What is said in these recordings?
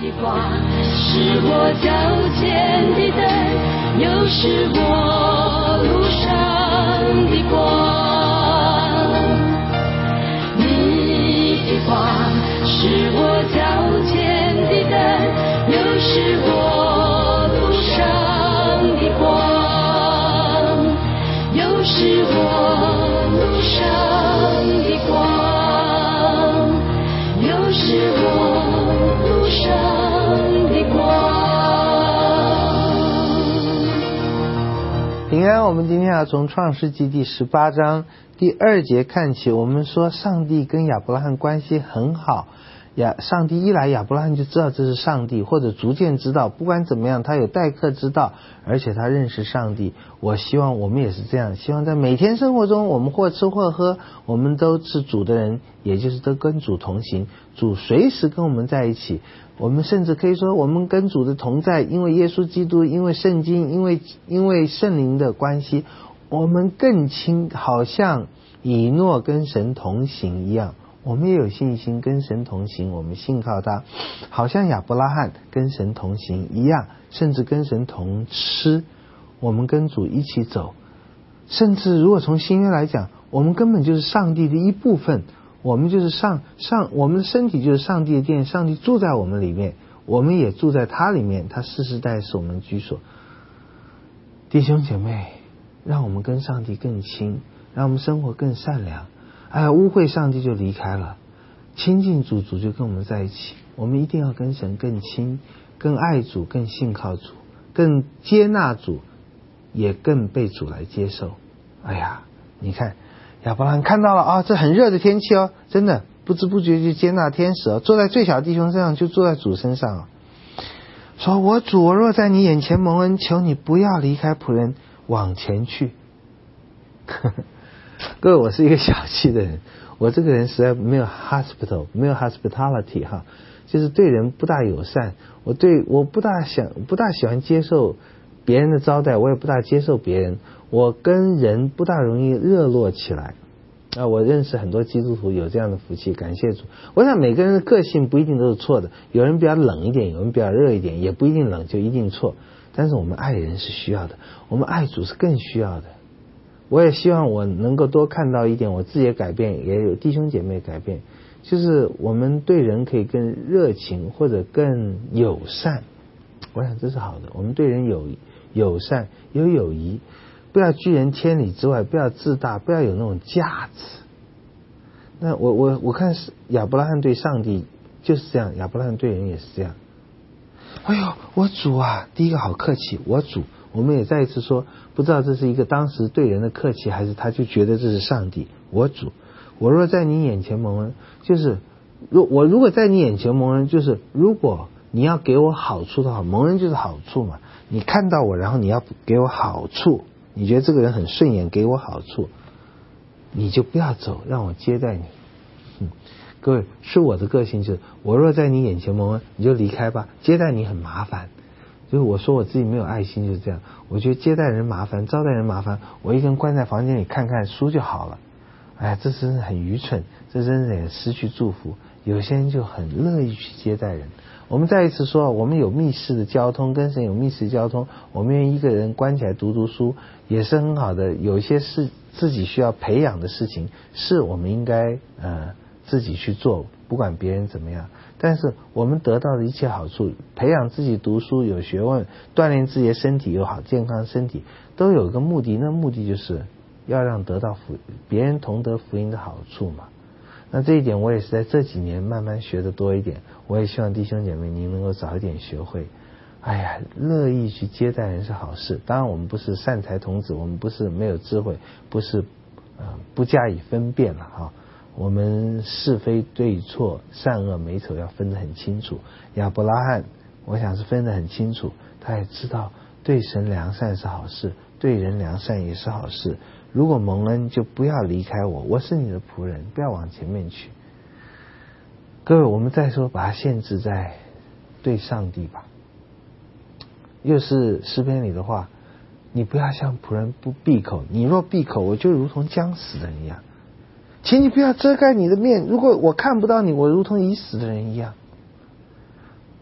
的光，是我脚前的灯，又是我路上的光。你的光是我脚前的灯，又是我路上的光，又是我路上的光，又是我路上的光。 平安，我们今天要从创世纪第18章第2节看起。我们说上帝跟亚伯拉罕关系很好，上帝一来，亚伯拉罕就知道这是上帝，或者逐渐知道，不管怎么样他有待客之道，而且他认识上帝。我希望我们也是这样，希望在每天生活中，我们或吃或喝，我们都是主的人，也就是都跟主同行，主随时跟我们在一起。我们甚至可以说，我们跟主的同在，因为耶稣基督，因为圣经，因为圣灵的关系，我们更亲，好像以诺跟神同行一样。我们也有信心跟神同行，我们信靠他，好像亚伯拉罕跟神同行一样，甚至跟神同吃，我们跟主一起走。甚至如果从新约来讲，我们根本就是上帝的一部分，我们就是我们的身体就是上帝的殿，上帝住在我们里面，我们也住在他里面，他世世代是我们的居所。弟兄姐妹，让我们跟上帝更亲，让我们生活更善良。污秽上帝就离开了，亲近主，主就跟我们在一起。我们一定要跟神更亲，更爱主，更信靠主，更接纳主，也更被主来接受。你看亚伯拉罕看到了这很热的天气真的不知不觉就接纳天使坐在最小弟兄身上，就坐在主身上说我主，我若在你眼前蒙恩，求你不要离开仆人往前去。各位，我是一个小气的人，我这个人实在没有 hospitality 就是对人不大友善，我不大喜欢接受别人的招待，我也不大接受别人，我跟人不大容易热络起来。我认识很多基督徒有这样的福气，感谢主。我想每个人的个性不一定都是错的，有人比较冷一点，有人比较热一点，也不一定冷就一定错。但是我们爱人是需要的，我们爱主是更需要的。我也希望我能够多看到一点，我自己的改变，也有弟兄姐妹改变，就是我们对人可以更热情或者更友善。我想这是好的，我们对人有友善，有友谊，不要拒人千里之外，不要自大，不要有那种架子。那我看亚伯拉罕对上帝就是这样，亚伯拉罕对人也是这样。我主啊，第一个好客气，我主。我们也再一次说，不知道这是一个当时对人的客气，还是他就觉得这是上帝。我主，我若在你眼前蒙恩，就是我如果在你眼前蒙恩，就是如果你要给我好处的话，蒙恩就是好处嘛。你看到我，然后你要给我好处，你觉得这个人很顺眼，给我好处，你就不要走，让我接待你。各位，是我的个性就是，我若在你眼前蒙恩，你就离开吧，接待你很麻烦。就是我说我自己没有爱心就是这样，我觉得接待人麻烦，招待人麻烦，我一个人关在房间里看看书就好了。这真是很愚蠢，这真是也失去祝福。有些人就很乐意去接待人。我们再一次说，我们有密室的交通，跟神有密室交通，我们愿意一个人关起来读书也是很好的。有一些是自己需要培养的事情，是我们应该自己去做，不管别人怎么样。但是我们得到的一切好处，培养自己读书有学问，锻炼自己的身体有好健康的身体，都有一个目的，那目的就是要让得到别人同得福音的好处嘛。那这一点我也是在这几年慢慢学得多一点，我也希望弟兄姐妹您能够早一点学会。乐意去接待人是好事，当然我们不是善财童子，我们不是没有智慧，不是不加以分辨了我们是非对错善恶美丑要分得很清楚。亚伯拉罕我想是分得很清楚，他也知道对神良善是好事，对人良善也是好事。如果蒙恩就不要离开我是你的仆人，不要往前面去。各位，我们再说把它限制在对上帝吧，又是诗篇里的话，你不要像仆人不闭口，你若闭口，我就如同将死的人一样。请你不要遮盖你的面，如果我看不到你，我如同已死的人一样。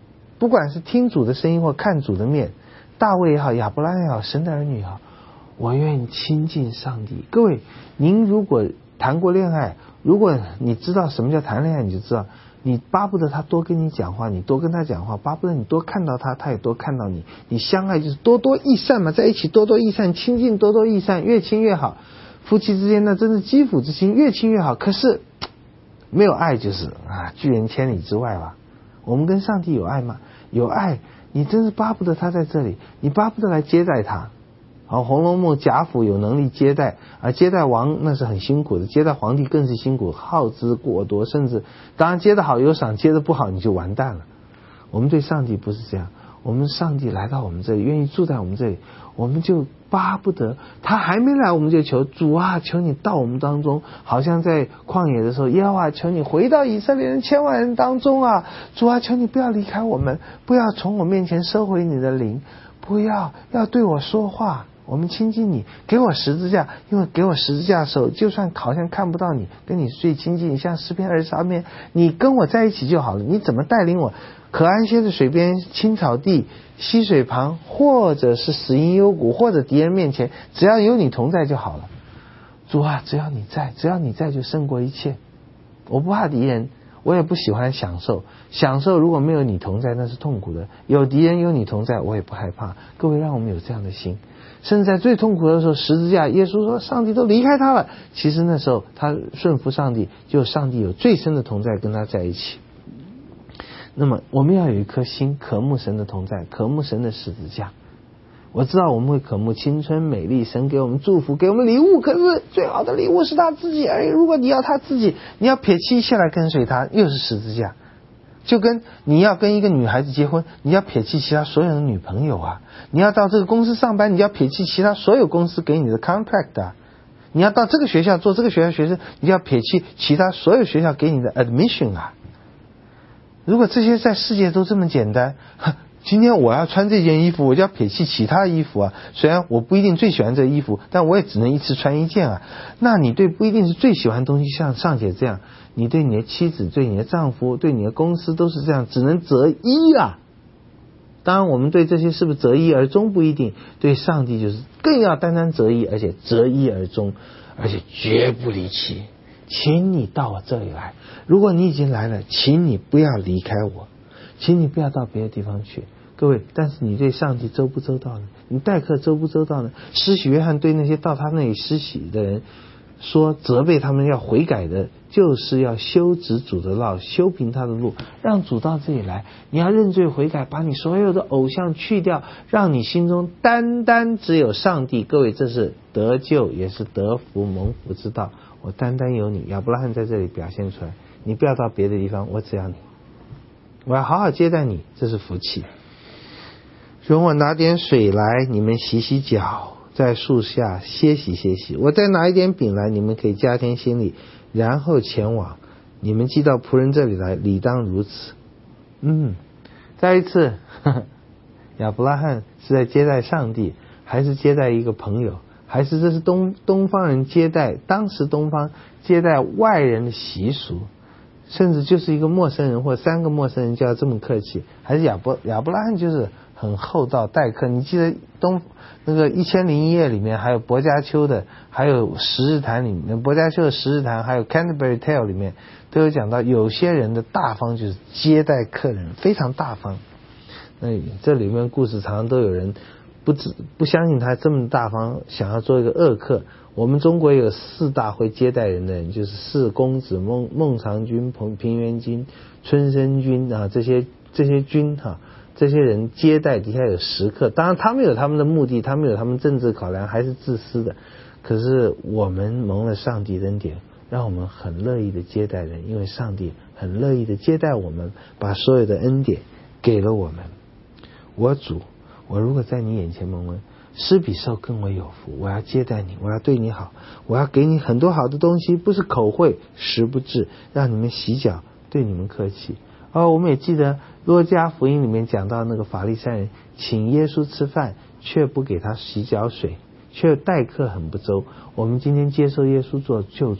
不管是听主的声音或看主的面，大卫也好，亚伯拉罕也好，神的儿女也好，我愿意亲近上帝。各位，您如果谈过恋爱，如果你知道什么叫谈恋爱，你就知道，你巴不得他多跟你讲话，你多跟他讲话，巴不得你多看到他，他也多看到你。你相爱就是多多益善嘛，在一起多多益善，亲近多多益善，越亲越好。夫妻之间呢，真是肌肤之亲，越亲越好。可是没有爱就是拒人千里之外吧。我们跟上帝有爱吗？有爱，你真是巴不得他在这里，你巴不得来接待他。《红楼梦》贾府有能力接待，而接待王那是很辛苦的，接待皇帝更是辛苦，耗资过多，甚至当然接得好有赏，接得不好你就完蛋了。我们对上帝不是这样，我们上帝来到我们这里，愿意住在我们这里，我们就巴不得他还没来，我们就求主啊，求你到我们当中，好像在旷野的时候，耶和华求你回到以色列人千万人当中啊，主啊，求你不要离开我们，不要从我面前收回你的灵，不要对我说话。我们亲近你，给我十字架，因为给我十字架的时候，就算好像看不到你，跟你最亲近，像诗篇23篇，你跟我在一起就好了。你怎么带领我？可安歇的水边，青草地，溪水旁，或者是死荫幽谷，或者敌人面前，只要有你同在就好了。主啊，只要你在就胜过一切。我不怕敌人，我也不喜欢享受如果没有你同在那是痛苦的，有敌人有你同在我也不害怕。各位，让我们有这样的心，甚至在最痛苦的时候，十字架耶稣说上帝都离开他了，其实那时候他顺服上帝，就上帝有最深的同在跟他在一起。那么我们要有一颗心渴慕神的同在，渴慕神的十字架。我知道我们会渴慕青春美丽，神给我们祝福，给我们礼物，可是最好的礼物是他自己而已。如果你要他自己，你要撇弃一切来跟随他，又是十字架。就跟你要跟一个女孩子结婚，你要撇弃其他所有的女朋友啊。你要到这个公司上班，你要撇弃其他所有公司给你的 contract 啊。你要到这个学校做这个学校学生，你要撇弃其他所有学校给你的 admission 啊。如果这些在世界都这么简单，今天我要穿这件衣服，我就要撇弃其他衣服啊。虽然我不一定最喜欢这衣服，但我也只能一次穿一件啊。那你对不一定是最喜欢的东西，像上姐这样，你对你的妻子、对你的丈夫、对你的公司都是这样，只能择一啊。当然我们对这些是不是择一而终不一定，对上帝就是更要单单择一，而且择一而终，而且绝不离弃。请你到我这里来，如果你已经来了，请你不要离开我，请你不要到别的地方去。各位，但是你对上帝周不周到呢？你待客周不周到呢？施洗约翰对那些到他那里施洗的人说，责备他们要悔改的，就是要修直主的道，修平他的路，让主到这里来。你要认罪悔改，把你所有的偶像去掉，让你心中单单只有上帝。各位，这是得救也是得福蒙福之道。我单单有你，亚伯拉罕在这里表现出来，你不要到别的地方，我只要你，我要好好接待你，这是福气。容我拿点水来，你们洗洗脚，在树下歇息歇息。我再拿一点饼来，你们可以加添心力，然后前往。你们寄到仆人这里来，理当如此。再一次，亚伯拉罕是在接待上帝，还是接待一个朋友？还是这是东方人接待，当时东方接待外人的习俗，甚至就是一个陌生人或3个陌生人就要这么客气？还是亚伯拉罕就是很厚道待客？你记得那个1001夜里面还有薄伽丘的，还有十日谈里面，薄伽丘的十日谈，还有 Canterbury Tale 里面都有讲到，有些人的大方就是接待客人非常大方。那这里面故事常常都有人不相信他这么大方，想要做一个恶客。我们中国有4大会接待人的人，就是4公子孟尝君、平原君、春申君啊，这些君哈，这些人接待底下有食客。当然他们有他们的目的，他们有他们政治考量，还是自私的。可是我们蒙了上帝的恩典，让我们很乐意的接待人，因为上帝很乐意的接待我们，把所有的恩典给了我们。我主，我如果在你眼前蒙恩，施比受更为有福。我要接待你，我要对你好，我要给你很多好的东西，不是口惠实不至，让你们洗脚，对你们客气。我们也记得路加福音里面讲到那个法利赛人请耶稣吃饭，却不给他洗脚水，却待客很不周。我们今天接受耶稣做救主，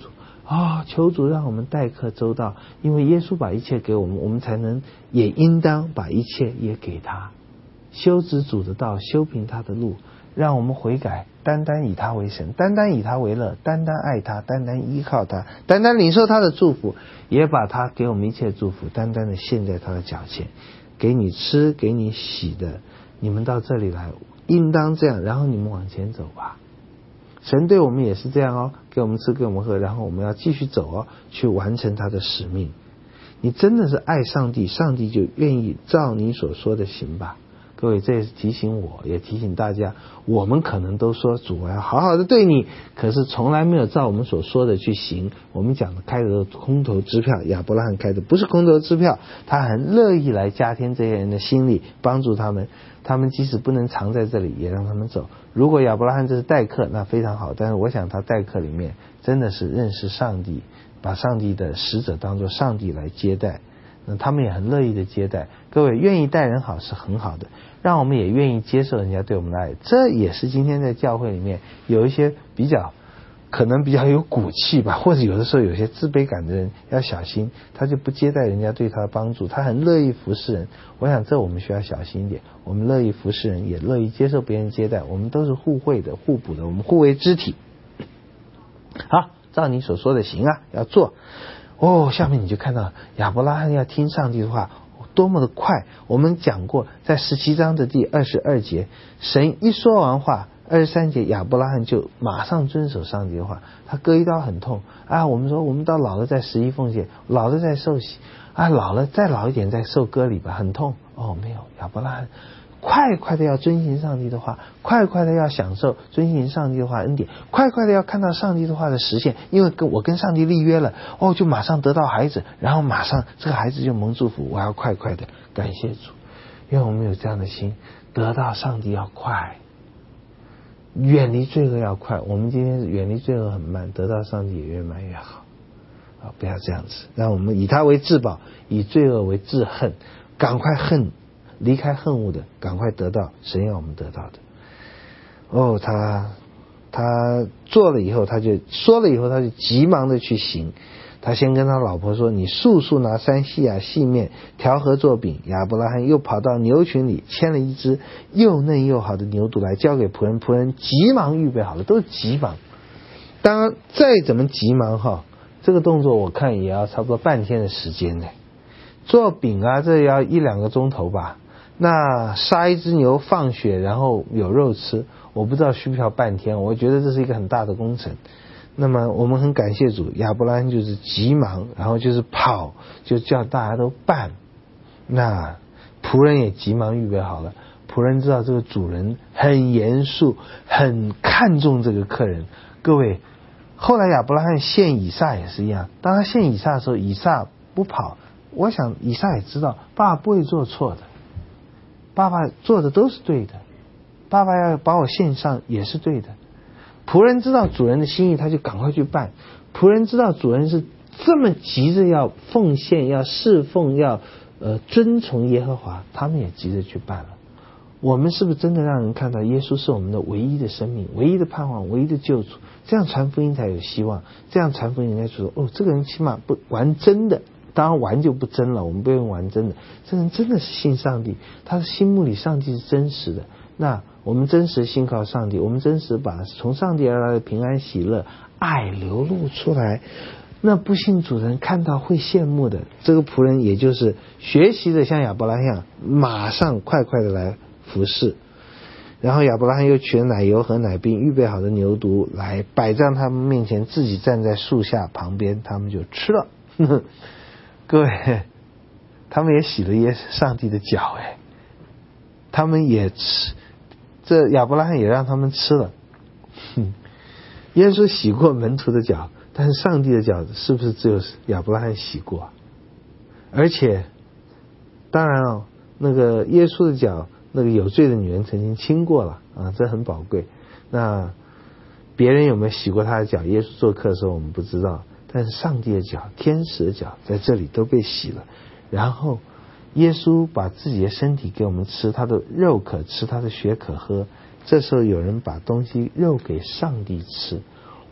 求主让我们待客周到，因为耶稣把一切给我们，我们才能也应当把一切也给他。修直主的道，修平他的路，让我们悔改，单单以他为神，单单以他为乐，单单爱他，单单依靠他，单单领受他的祝福，也把他给我们一切祝福单单的献在他的脚前，给你吃给你洗的，你们到这里来，应当这样，然后你们往前走吧。神对我们也是这样给我们吃给我们喝，然后我们要继续走去完成他的使命。你真的是爱上帝，上帝就愿意照你所说的行吧。各位，这也是提醒我，也提醒大家，我们可能都说主我要好好的对你，可是从来没有照我们所说的去行。我们讲的开的空头支票，亚伯拉罕开的不是空头支票，他很乐意来加添这些人的心力，帮助他们，他们即使不能常在这里，也让他们走。如果亚伯拉罕这是待客，那非常好，但是我想他待客里面真的是认识上帝，把上帝的使者当作上帝来接待，那他们也很乐意的接待。各位，愿意待人好是很好的，让我们也愿意接受人家对我们的爱。这也是今天在教会里面有一些可能比较有骨气吧，或者有的时候有些自卑感的人要小心，他就不接待人家对他的帮助，他很乐意服侍人。我想这我们需要小心一点，我们乐意服侍人，也乐意接受别人接待，我们都是互惠的互补的，我们互为肢体。好，照你所说的行要做。下面你就看到亚伯拉罕要听上帝的话多么的快。我们讲过在17章的第22节，神一说完话，23节亚伯拉罕就马上遵守上帝的话，他割一刀很痛我们说我们到老了再11奉献，老了再受洗老了再老一点再受割礼吧，很痛没有，亚伯拉罕快快的要遵行上帝的话，快快的要享受遵行上帝的话恩典，快快的要看到上帝的话的实现，因为我跟上帝立约了就马上得到孩子，然后马上这个孩子就蒙祝福，我要快快的感谢主。因为我们有这样的心，得到上帝要快，远离罪恶要快。我们今天远离罪恶很慢，得到上帝也越慢越好不要这样子，让我们以他为至宝，以罪恶为至恨，赶快恨，离开恨恶的，赶快得到神要我们得到的。他做了以后，他就说了以后，他就急忙的去行。他先跟他老婆说，你速速拿3细亚细面调和做饼。亚伯拉罕又跑到牛群里牵了一只又嫩又好的牛犊来交给仆人，仆人急忙预备好了，都是急忙。当然再怎么急忙这个动作我看也要差不多半天的时间呢。做饼这要1-2个钟头吧。那杀一只牛放血然后有肉吃，我不知道需不需要半天，我觉得这是一个很大的工程。那么我们很感谢主，亚伯拉罕就是急忙，然后就是跑，就叫大家都办。那仆人也急忙预备好了，仆人知道这个主人很严肃，很看重这个客人。各位，后来亚伯拉罕献以撒也是一样，当他献以撒的时候，以撒不跑，我想以撒也知道爸爸不会做错的，爸爸做的都是对的，爸爸要把我献上也是对的。仆人知道主人的心意，他就赶快去办。仆人知道主人是这么急着要奉献，要侍奉，要遵从耶和华，他们也急着去办了。我们是不是真的让人看到耶稣是我们的唯一的生命，唯一的盼望，唯一的救主？这样传福音才有希望，这样传福音人家就说这个人起码不玩真的。当然玩就不真了，我们不用玩真的，这人真的是信上帝，他的心目里上帝是真实的。那我们真实信靠上帝，我们真实把从上帝而来的平安喜乐爱流露出来，那不信主人看到会羡慕的。这个仆人也就是学习的像亚伯拉罕一样，马上快快的来服侍。然后亚伯拉罕又取了奶油和奶饼，预备好的牛犊来摆在他们面前，自己站在树下旁边，他们就吃了。各位，他们也洗了上帝的脚他们也吃，这亚伯拉罕也让他们吃了。耶稣洗过门徒的脚，但是上帝的脚是不是只有亚伯拉罕洗过？而且当然那个耶稣的脚，那个有罪的女人曾经亲过了这很宝贵。那别人有没有洗过他的脚？耶稣做客的时候我们不知道，但是上帝的脚，天使的脚在这里都被洗了。然后耶稣把自己的身体给我们吃，他的肉可吃，他的血可喝。这时候有人把肉给上帝吃，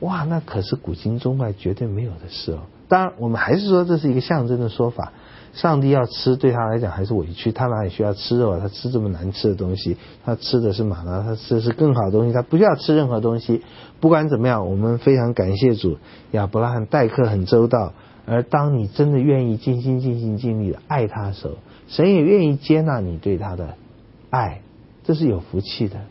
哇，那可是古今中外绝对没有的事哦。当然我们还是说这是一个象征的说法，上帝要吃对他来讲还是委屈，他哪里需要吃肉啊？他吃这么难吃的东西，他吃的是玛纳，他吃的是更好的东西，他不需要吃任何东西。不管怎么样，我们非常感谢主，亚伯拉罕待客很周到。而当你真的愿意尽心尽心尽力的爱他的时候，神也愿意接纳你对他的爱，这是有福气的。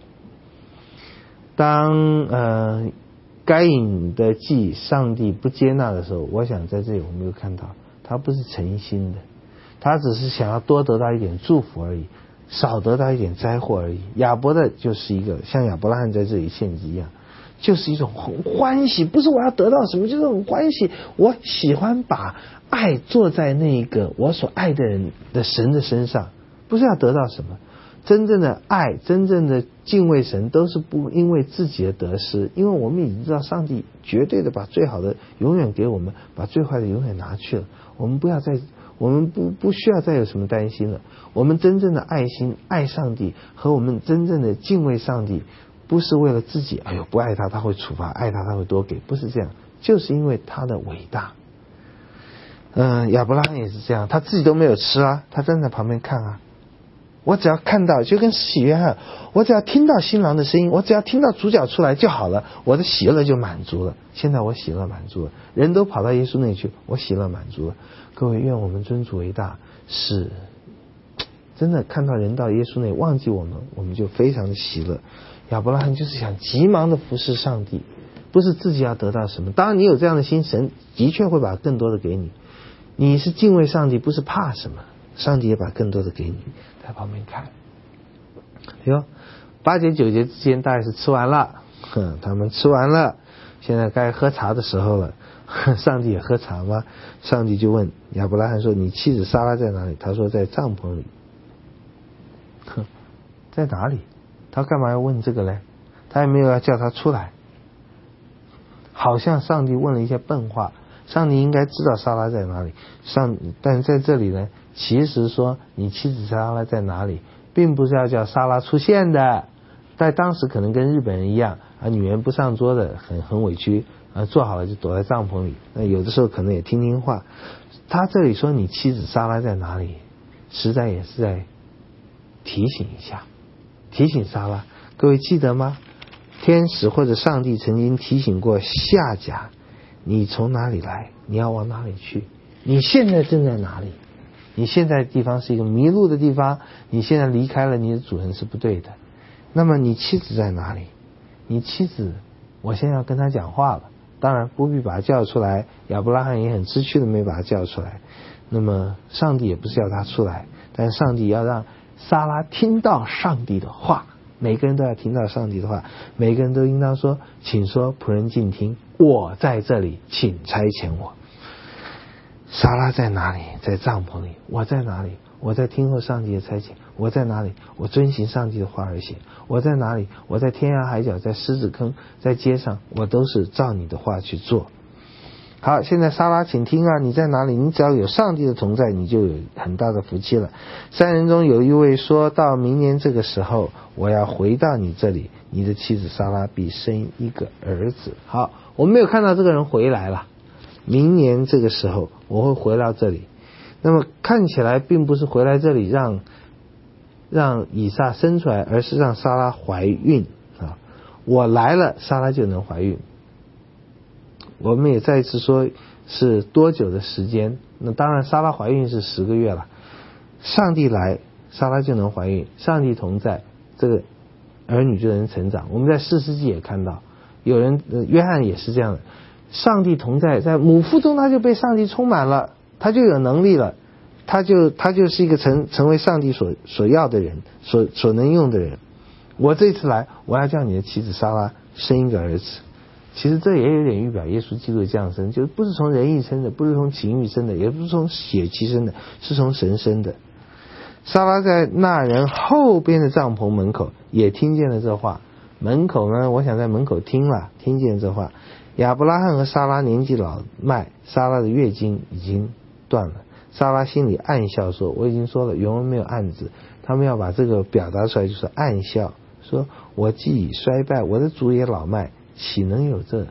当该隐的祭上帝不接纳的时候，我想在这里我们有看到他不是诚心的，他只是想要多得到一点祝福而已，少得到一点灾祸而已。亚伯的就是一个像亚伯拉罕在这里献祭一样，就是一种很欢喜，不是我要得到什么，就是很欢喜。我喜欢把爱做在那个我所爱的人的神的身上，不是要得到什么。真正的爱，真正的敬畏神，都是不因为自己的得失，因为我们已经知道上帝绝对的把最好的永远给我们，把最坏的永远拿去了。我们不需要再有什么担心了。我们真正的爱心爱上帝和我们真正的敬畏上帝，不是为了自己，哎呦不爱他他会处罚，爱他他会多给，不是这样，就是因为他的伟大。亚伯拉罕也是这样，他自己都没有吃啊，他站在旁边看啊。我只要看到，就跟施洗约翰，我只要听到新郎的声音，我只要听到主角出来就好了，我的喜乐就满足了。现在我喜乐满足了，人都跑到耶稣那里去，我喜乐满足了。各位，愿我们尊主为大，是真的看到人到耶稣那里忘记我们，我们就非常的喜乐。亚伯拉罕就是想急忙的服侍上帝，不是自己要得到什么。当然你有这样的心，神的确会把更多的给你。你是敬畏上帝，不是怕什么，上帝也把更多的给你。在旁边看，哟，8节9节之间大概是吃完了，他们吃完了，现在该喝茶的时候了。上帝也喝茶吗？上帝就问亚伯拉罕说：“你妻子撒拉在哪里？”他说：“在帐篷里。”在哪里？他干嘛要问这个呢？他也没有要叫他出来。好像上帝问了一些笨话，上帝应该知道撒拉在哪里。但在这里呢，其实说你妻子撒拉在哪里，并不是要叫撒拉出现的。在当时可能跟日本人一样啊，女人不上桌的，很委屈啊，做好了就躲在帐篷里。那有的时候可能也听话。他这里说你妻子撒拉在哪里，实在也是在提醒一下，提醒撒拉。各位记得吗？天使或者上帝曾经提醒过夏甲，你从哪里来，你要往哪里去，你现在正在哪里，你现在的地方是一个迷路的地方，你现在离开了你的主人是不对的。那么你妻子在哪里？你妻子，我现在要跟他讲话了，当然不必把他叫出来。亚伯拉罕也很知趣的没把他叫出来。那么上帝也不是要他出来，但是上帝要让撒拉听到上帝的话。每个人都要听到上帝的话，每个人都应当说：“请说，仆人静听，我在这里，请差遣我。”撒拉在哪里？在帐篷里。我在哪里？我在听候上帝的差遣。我在哪里？我遵行上帝的话而行。我在哪里？我在天涯海角，在狮子坑，在街上，我都是照你的话去做。好，现在撒拉请听啊，你在哪里？你只要有上帝的同在，你就有很大的福气了。3人中有一位说，到明年这个时候，我要回到你这里，你的妻子撒拉必生一个儿子。好，我们没有看到这个人回来了。明年这个时候我会回到这里。那么看起来并不是回来这里让以撒生出来，而是让撒拉怀孕啊。我来了，撒拉就能怀孕。我们也再一次说是多久的时间，那当然撒拉怀孕是10个月了。上帝来，撒拉就能怀孕，上帝同在，这个儿女就能成长。我们在4世纪也看到有人约翰也是这样的，上帝同在，在母腹中他就被上帝充满了，他就有能力了，他就是一个成为上帝所要的人，所能用的人。我这次来，我要叫你的妻子撒拉生一个儿子。其实这也有点预表耶稣基督的降生，就是不是从人意生的，不是从情欲生的，也不是从血气生的，是从神生的。撒拉在那人后边的帐篷门口也听见了这话。门口呢，我想在门口听见这话。亚伯拉罕和撒拉年纪老迈，撒拉的月经已经断了。撒拉心里暗笑说，我已经说了，原文没有暗字，他们要把这个表达出来，就是暗笑，说我既已衰败，我的主也老迈，岂能有这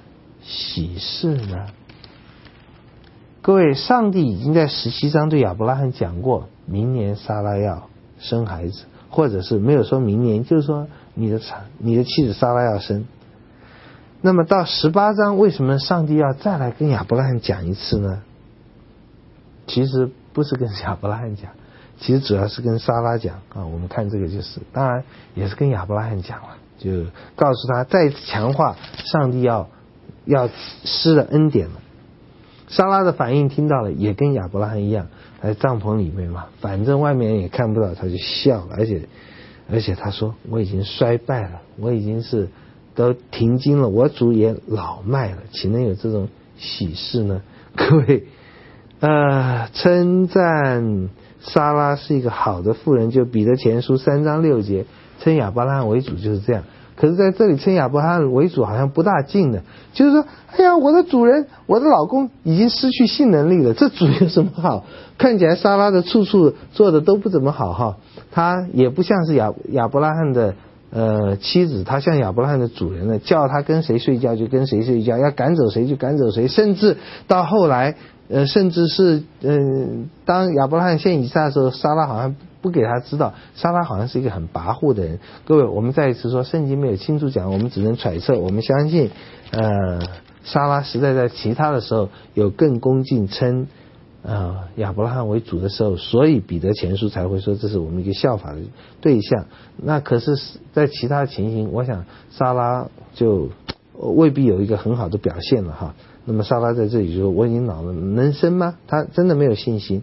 喜事呢？各位，上帝已经在17章对亚伯拉罕讲过，明年撒拉要生孩子，或者是没有说明年，就是说你的妻子撒拉要生。那么到18章，为什么上帝要再来跟亚伯拉罕讲一次呢？其实不是跟亚伯拉罕讲，其实主要是跟撒拉讲啊。我们看这个就是，当然也是跟亚伯拉罕讲了，就告诉他再强化上帝要施的恩典了。撒拉的反应听到了，也跟亚伯拉罕一样，在帐篷里面嘛，反正外面人也看不到，他就笑了，而且他说我已经衰败了，我已经是都停经了，我主也老迈了，岂能有这种喜事呢？各位，称赞撒拉是一个好的妇人，就彼得前书3章6节，称亚伯拉罕为主就是这样。可是在这里称亚伯拉罕为主好像不大敬的，就是说，哎呀，我的主人，我的老公已经失去性能力了，这主有什么好？看起来撒拉的处处做的都不怎么好哈，他也不像是亚伯拉罕的妻子，他像亚伯拉罕的主人呢，叫他跟谁睡觉就跟谁睡觉，要赶走谁就赶走谁，甚至到后来甚至是当亚伯拉罕献以撒的时候，撒拉好像不给他知道，撒拉好像是一个很跋扈的人。各位，我们再一次说，圣经没有清楚讲，我们只能揣测。我们相信撒拉实在在其他的时候有更恭敬称亚伯拉罕为主的时候，所以彼得前书才会说这是我们一个效法的对象。那可是在其他的情形，我想撒拉就未必有一个很好的表现了哈。那么撒拉在这里就说我已经老了，能生吗？他真的没有信心。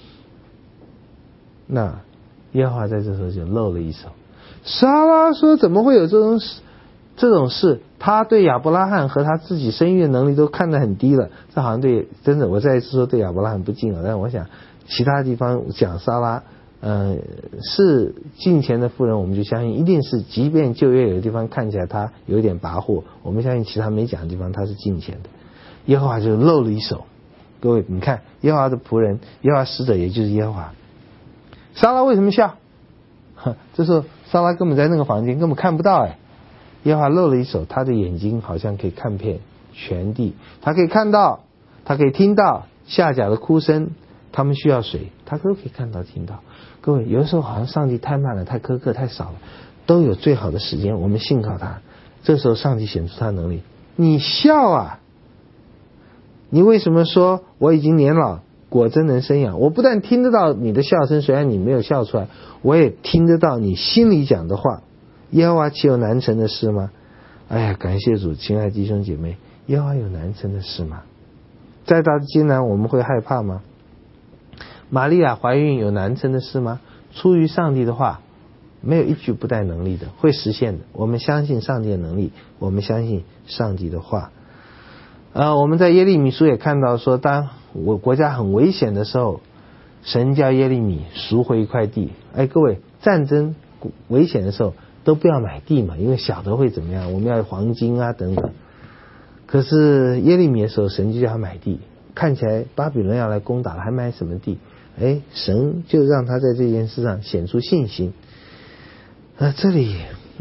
那耶和华在这时候就露了一手。撒拉说怎么会有这种事？他对亚伯拉罕和他自己生育的能力都看得很低了，这好像真的我再一次说对亚伯拉罕不敬了。但我想其他地方讲撒拉是敬虔的妇人，我们就相信一定是，即便旧约有的地方看起来他有一点跋扈，我们相信其他没讲的地方他是敬虔的。耶和华就露了一手。各位你看，耶和华的仆人，耶和华使者也就是耶和华。撒拉为什么笑？这时候撒拉根本在那个房间根本看不到耶和华露了一手，他的眼睛好像可以看遍全地，他可以看到，他可以听到夏甲的哭声，他们需要水，他都可以看到听到。各位，有的时候好像上帝太慢了，太苛刻，太少了，都有最好的时间，我们信靠他。这时候上帝显出他的能力。你笑啊，你为什么说我已经年老，果真能生养？我不但听得到你的笑声，虽然你没有笑出来，我也听得到你心里讲的话。耶和华岂有难成的事吗？哎呀，感谢主，亲爱的弟兄姐妹，耶和华有难成的事吗？再大的艰难我们会害怕吗？玛利亚怀孕有难成的事吗？出于上帝的话，没有一句不带能力的，会实现的。我们相信上帝的能力，我们相信上帝的话。我们在耶利米书也看到说，当我国家很危险的时候，神叫耶利米赎回一块地。各位，战争危险的时候都不要买地嘛，因为晓得会怎么样，我们要黄金啊等等。可是耶利米的时候，神就叫他买地，看起来巴比伦要来攻打了，还买什么地？神就让他在这件事上显出信心。这里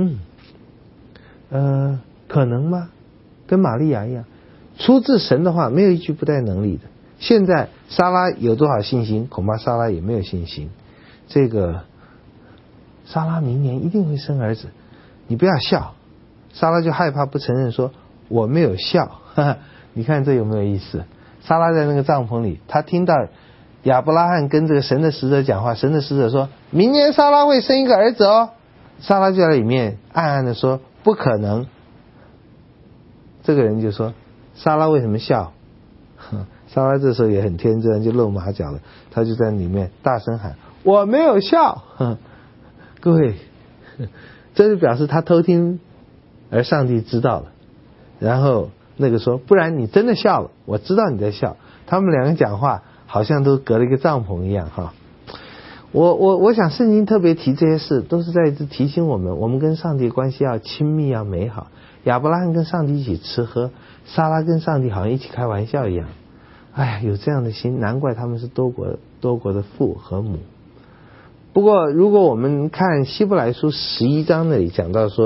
可能吗？跟玛利亚一样，出自神的话没有一句不带能力的。现在撒拉有多少信心？恐怕撒拉也没有信心。这个撒拉明年一定会生儿子，你不要笑。撒拉就害怕不承认，说我没有笑。你看这有没有意思？撒拉在那个帐篷里，他听到亚伯拉罕跟这个神的使者讲话，神的使者说明年撒拉会生一个儿子哦。撒拉就在里面暗暗的说不可能。这个人就说撒拉为什么笑？撒拉这时候也很天真，就露马脚了，他就在里面大声喊我没有笑。各位，这就表示他偷听，而上帝知道了。然后那个说不然你真的笑了，我知道你在笑。他们两个讲话好像都隔了一个帐篷一样哈。我想圣经特别提这些事，都是在提醒我们跟上帝的关系要亲密，要美好。亚伯拉罕跟上帝一起吃喝，撒拉跟上帝好像一起开玩笑一样。有这样的心，难怪他们是多国的父和母。不过如果我们看希伯来书11章那里讲到说，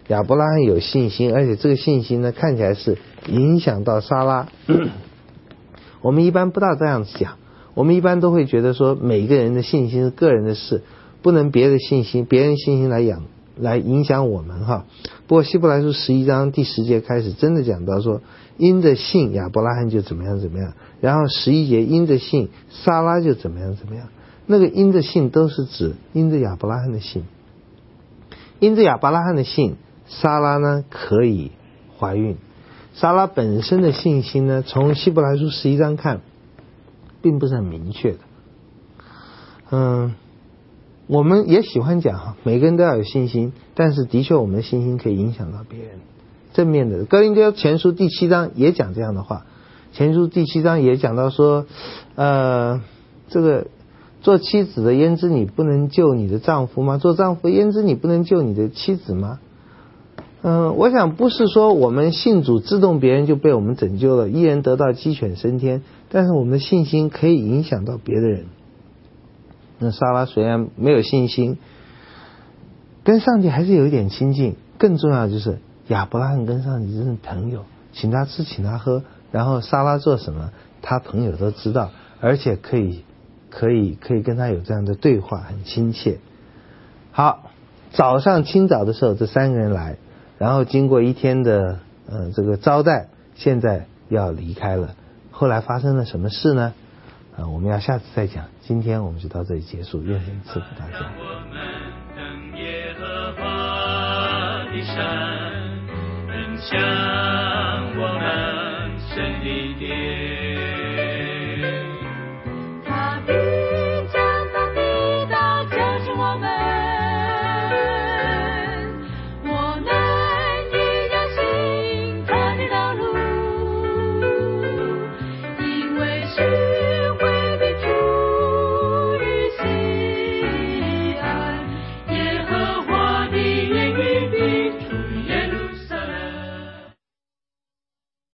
亚伯拉罕有信心，而且这个信心呢看起来是影响到撒拉。我们一般不大这样子讲，我们一般都会觉得说每一个人的信心是个人的事，不能别人信心来影响我们哈。不过希伯来书11章第10节开始真的讲到说，因着信亚伯拉罕就怎么样怎么样，然后11节因着信撒拉就怎么样怎么样。那个因着信都是指因着亚伯拉罕的信，因着亚伯拉罕的信，撒拉呢可以怀孕。撒拉本身的信心呢，从希伯来书11章看并不是很明确的。我们也喜欢讲哈，每个人都要有信心，但是的确我们的信心可以影响到别人，正面的。哥林多前书第7章也讲这样的话，前书第7章也讲到说，这个做妻子的焉知你不能救你的丈夫吗？做丈夫焉知你不能救你的妻子吗？我想不是说我们信主自动别人就被我们拯救了，一人得道鸡犬升天，但是我们的信心可以影响到别的人。那撒拉虽然没有信心，跟上帝还是有一点亲近。更重要的就是亚伯拉罕跟上帝真是朋友，请他吃请他喝，然后撒拉做什么他朋友都知道，而且可以跟他有这样的对话，很亲切。好，早上清早的时候这3个人来，然后经过一天的这个招待，现在要离开了。后来发生了什么事呢？我们要下次再讲，今天我们就到这里结束，愿神赐福大家。 我们等耶和华的山，等下